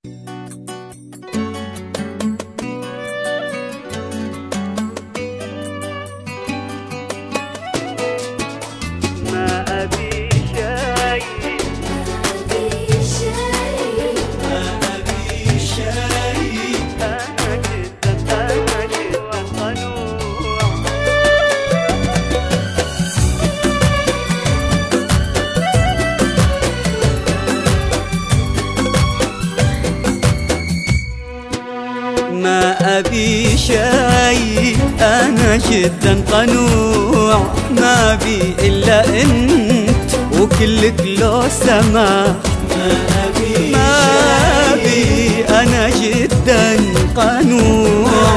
ما أبي شيء أنا جدا قنوع، ما بي إلا أنت وكلك لو سمحت. ما أبي أنا جدا قنوع،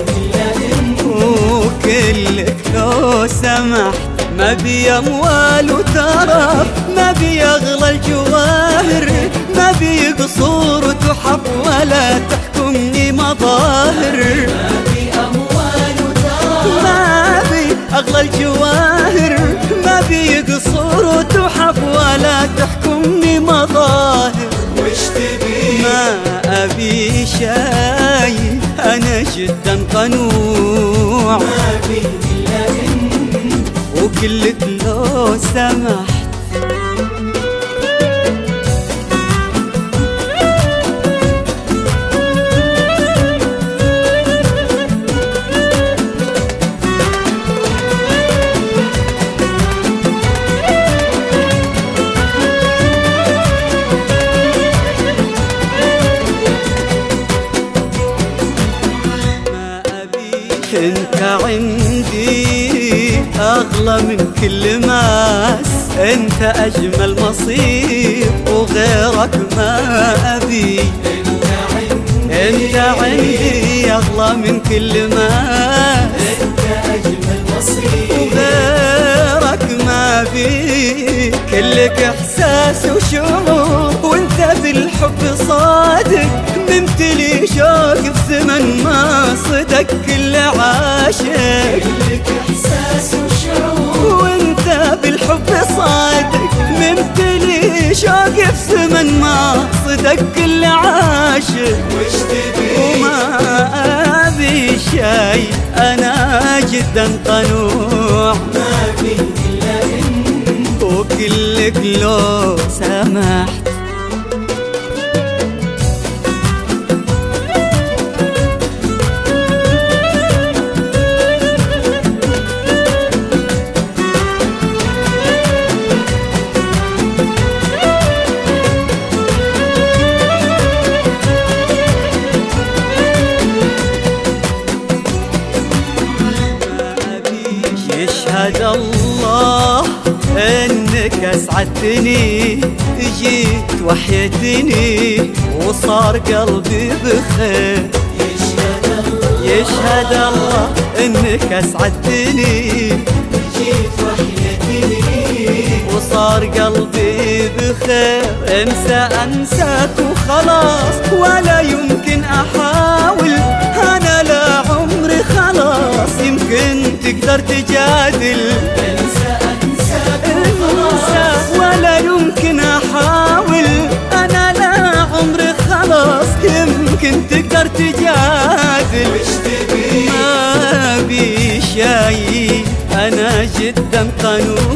وكلك لو سمحت. ما بي أموال وترف، ما بي أغلى الجواهر، ما بي قصور وتحف ولا تحكمني مظاهر. ما بي أموال وترف، ما بي أغلى الجواهر، ما بي قصور وتحف ولا تحكمني مظاهر. وش تبي؟ ما أبي شيء أنا جدا قنوع، ما بي إلا أنت وكلك لو سمحت. انت عندي اغلى من كل ماس، انت اجمل مصير وغيرك ما ابي. انت عندي اغلى من كل ماس، أنت أجمل مصير وغيرك ما بي. كلك احساس وشعور وانت بالحب صادق، ممتلي شوق في زمن ما صدق كل عاشق. كلك إحساس وشعور وانت بالحب صادق، ممتلي شوق في زمن ما صدق كل عاشق. وش تبي؟ وما أبي شيء أنا جدا قنوع، ما بي إلا أنت وكلك لو سمحت. يشهد الله انك اسعدتني، جيت وحيتني وصار قلبي بخير. يشهد الله انك اسعدتني، جيت وحيتني وصار قلبي بخير. انساك وخلاص ولا يمكن احاول، انا لا عمري خلاص يمكن تقدر تجادل. أنساك وخلاص ولا يمكن احاول، انا لا عمري خلاص يمكن تقدر تجادل. وش تبي؟ ما بي شيء انا جدا قنوع،